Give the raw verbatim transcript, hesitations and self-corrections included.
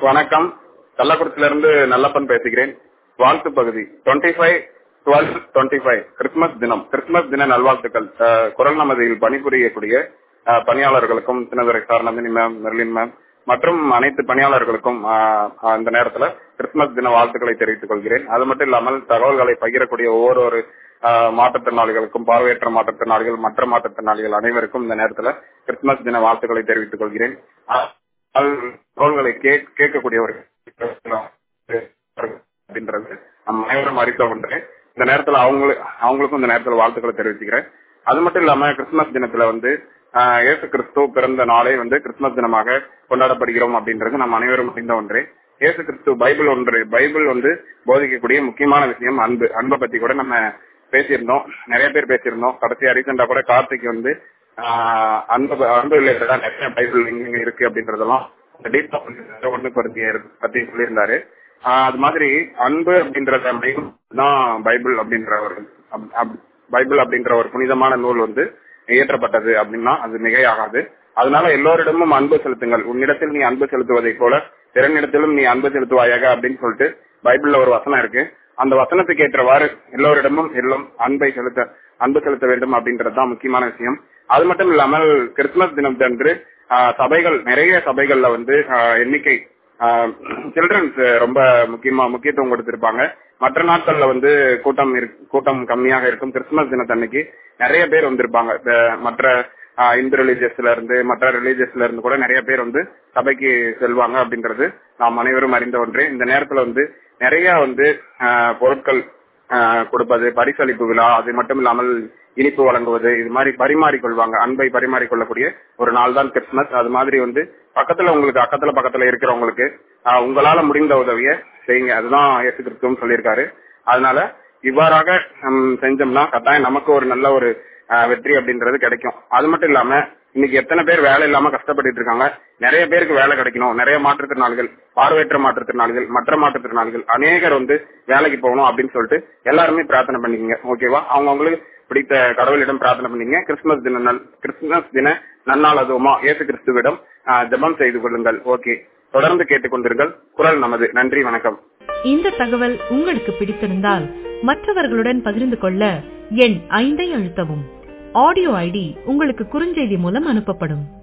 வணக்கம். கள்ளக்குறிச்சியிலிருந்து நல்லப்பன் பேசுகிறேன். வாழ்த்து பகுதி twenty five twelve twenty five Christmas தினம். கிறிஸ்துமஸ் தின நல்வாழ்த்துக்கள். அஹ், குரல் நமதியில் பணிபுரியக்கூடிய அஹ், பணியாளர்களுக்கும் Chinnadurai sir, Nandhini ma'am, Merlin ma'am மற்றும் அனைத்து பணியாளர்களுக்கும் அஹ், அந்த நேரத்தில் கிறிஸ்துமஸ் தின வாழ்த்துக்களை தெரிவித்துக் கொள்கிறேன். அது மட்டும் இல்லாமல் தகவல்களை பகிரக்கூடிய ஒவ்வொரு அஹ், மாற்றுத்திறனாளிகளுக்கும், பார்வையற்ற மாற்றுத்திறனாளிகள், மற்ற மாற்றுத்திறனாளிகள் அனைவருக்கும் இந்த நேரத்தில் கிறிஸ்துமஸ் தின வாழ்த்துக்களை தெரிவித்துக் கொள்கிறேன். தகவல்களை கேட்கக்கூடியவர்கள் அப்படின்றது நம்ம அனைவரும் அறிந்த ஒன்று. இந்த நேரத்துல அவங்களுக்கு அவங்களுக்கும் இந்த நேரத்துல வாழ்த்துக்களை தெரிவிச்சுக்கிறேன். அது மட்டும் இல்லாம கிறிஸ்துமஸ் தினத்துல வந்து ஆஹ் இயேசு கிறிஸ்து பிறந்த நாளை வந்து கிறிஸ்துமஸ் தினமாக கொண்டாடப்படுகிறோம் அப்படின்றது நம்ம அனைவரும் அறிந்த ஒன்று. இயேசு கிறிஸ்து பைபிள் ஒன்று பைபிள் வந்து போதிக்கக்கூடிய முக்கியமான விஷயம் அன்பு. அன்பை பத்தி கூட நம்ம பேசியிருந்தோம், நிறைய பேர் பேசியிருந்தோம். கடைசியா ரீசெண்டா கூட கார்த்திக் வந்து ஆஹ் அன்பு அன்பு ரிலேட்டடா நிறைய பைபிள் எங்க இருக்கு அப்படின்றதெல்லாம் ஒண்ணு பத்தி சொல்லியிருந்தாரு. ஆஹ் அது மாதிரி அன்பு அப்படின்றத தான் பைபிள் அப்படின்ற ஒரு பைபிள் அப்படின்ற ஒரு புனிதமான நூல் வந்து இயற்றப்பட்டது அப்படின்னா அது மிகையாகாது. அதனால எல்லோரிடமும் அன்பு செலுத்துங்கள், உன்னிடத்தில் நீ அன்பு செலுத்துவதை போல பிறனிடத்திலும் நீ அன்பு செலுத்துவாயாக அப்படின்னு சொல்லிட்டு பைபிள்ல ஒரு வசனம் இருக்கு. அந்த வசனத்துக்கு ஏற்றவாறு எல்லோரிடமும் எல்லாம் அன்பை செலுத்த அன்பு செலுத்த வேண்டும் அப்படின்றதுதான் முக்கியமான விஷயம். அது மட்டும் இல்லாமல் கிறிஸ்துமஸ் தினத்தன்று சபைகள் நிறைய சபைகள்ல வந்து எண்ணிக்கை சில்ட்ரன்ஸ் ரொம்ப முக்கியமா முக்கியத்துவம் கொடுத்திருப்பாங்க. மற்ற நாட்கள்ல வந்து கூட்டம் கூட்டம் கம்மியாக இருக்கும். கிறிஸ்துமஸ் தினத்தன்னைக்கு நிறைய பேர் வந்திருப்பாங்க. மற்ற இந்து ரிலீஜியஸ்ல இருந்து மற்ற ரிலீஜியஸ்ல இருந்து கூட நிறைய பேர் வந்து சபைக்கு செல்வாங்க அப்படின்றது நாம் அனைவரும் அறிந்த ஒன்றே. இந்த நேரத்துல வந்து நிறைய வந்து பொருட்கள் கொடுப்பது, பரிசளிப்பு விழா, அது மட்டும் இல்லாமல் இனிப்பு வழங்குவது, இது மாதிரி பரிமாறிக்கொள்வாங்க. அன்பை பரிமாறிக்கொள்ளக்கூடிய ஒரு நாள் தான் கிறிஸ்துமஸ். அது மாதிரி வந்து பக்கத்துல உங்களுக்கு அக்கத்துல பக்கத்துல இருக்கிறவங்களுக்கு உங்களால முடிந்த உதவியை செய்யுங்க. அதுதான் இயேசு கிறிஸ்துவும் சொல்லியிருக்காரு. அதனால இவ்வாறாக செஞ்சோம்னா கட்டாயம் நமக்கு ஒரு நல்ல ஒரு வெற்றி அப்படின்றது கிடைக்கும். அது மட்டும் இல்லாம இன்னைக்கு எத்தனை பேர் வேலை இல்லாம கஷ்டப்பட்டு இருக்காங்க. நிறைய பேருக்கு வேலை கிடைக்கணும். நிறைய மாற்றுத்திறனாளிகள், பார்வையற்ற மாற்றுத்திறனாளிகள், மற்ற மாற்றுத்திறனாளிகள் அநேகர் வந்து வேலைக்கு போகணும் அப்படின்னு சொல்லிட்டு எல்லாருமே பிரார்த்தனை பண்ணிக்கங்க. ஓகேவா? அவங்க அவங்களுக்கு பிடித்த கடவுளிடம் பிரார்த்தனை பண்ணீங்க. கிறிஸ்துமஸ் தின நல் கிறிஸ்துமஸ் தின நன்னாள் அதுவுமா இயேசு கிறிஸ்துவிடம் ஜெபம் செய்து கொள்ளுங்கள். ஓகே, தொடர்ந்து கேட்டுக்கொண்டிருங்கள் குரல் நமது. நன்றி, வணக்கம். இந்த தகவல் உங்களுக்கு பிடித்திருந்தால் மற்றவர்களுடன் பகிர்ந்து கொள்ள எண் ஐந்தை அழுத்தவும். ஆடியோ ஐடி உங்களுக்கு குறுஞ்செய்தி மூலம் அனுப்பப்படும்.